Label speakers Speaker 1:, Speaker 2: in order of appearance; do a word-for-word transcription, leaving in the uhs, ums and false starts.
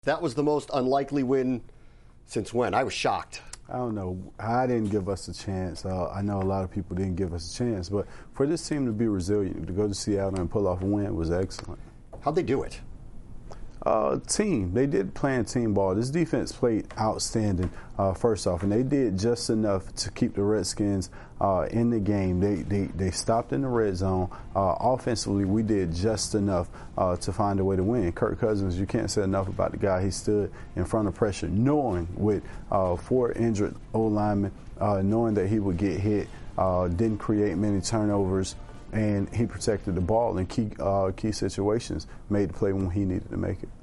Speaker 1: That was the most unlikely win since when? I was shocked.
Speaker 2: I don't know. I didn't give us a chance. Uh, I know a lot of people didn't give us a chance. But for this team to be resilient, to go to Seattle and pull off a win was excellent.
Speaker 1: How'd they do it?
Speaker 2: Uh, team. They did play team ball. This defense played outstanding, uh, first off, and they did just enough to keep the Redskins uh, in the game. They, they they stopped in the red zone. Uh, offensively, we did just enough uh, to find a way to win. Kirk Cousins, you can't say enough about the guy. He stood in front of pressure, knowing with uh, four injured O-linemen, uh, knowing that he would get hit, uh, didn't create many turnovers, and he protected the ball in key uh, key situations, made the play when he needed to make it.